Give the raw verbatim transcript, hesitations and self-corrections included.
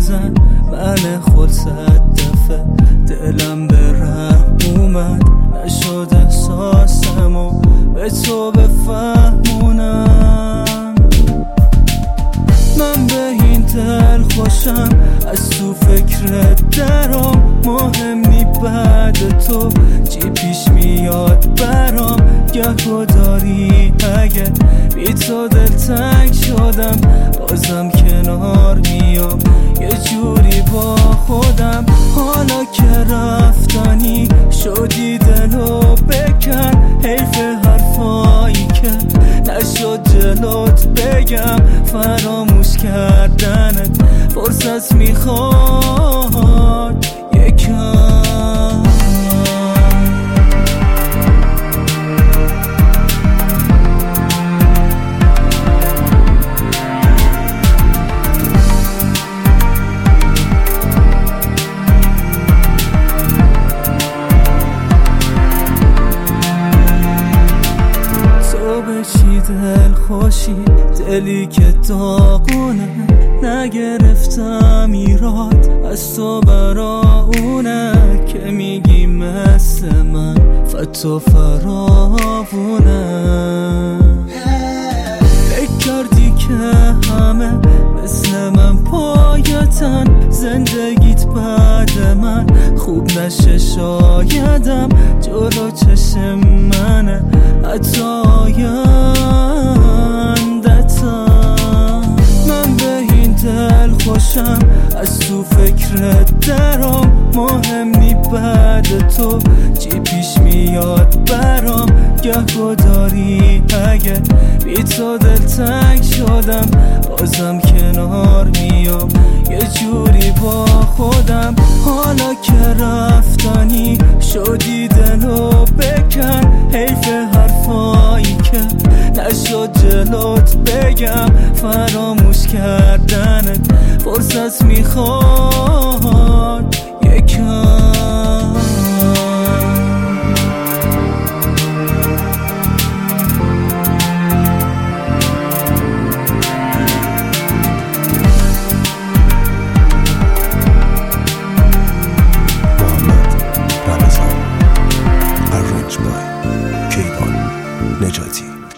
نزن من خلصت دفعه دلم به رحم اومد نشد احساسمو به تو بفهمونم. من به این دل خوشم از تو فکرت درام مهم نی بعد تو چی پیش میاد برام گه داری اگه بی تو دل تنگ شدم بازم کنار میام یه جوری با خودم. حالا که رفتنی شدی دلو بکن حیف حرفایی که نشد جلوت بگم فراموش کردنت فرصت میخواد یکم. چی دل خوشی دلی که داغونه نگرفتم ایراد از تو برا اونه که میگی مثل من فتو فراوونه. فکر کردی که همه مثل من پایتن زندگیت بعد من خوب نشه شایدم جلو چشم منه حتی آیندتم. من به این دل خوشم از تو فکرت درام مهم نی بعد تو چی پیش میاد برام گه داری اگه بی تو دل تنگ شدم بازم کنار میام یه جوری با خودم. حالا که رفتنی شدی دلو بکن حیف حرفایی که نشد جلوت بگم فراموش کردنت فرصت میخواد یکم. کیوان نجاتی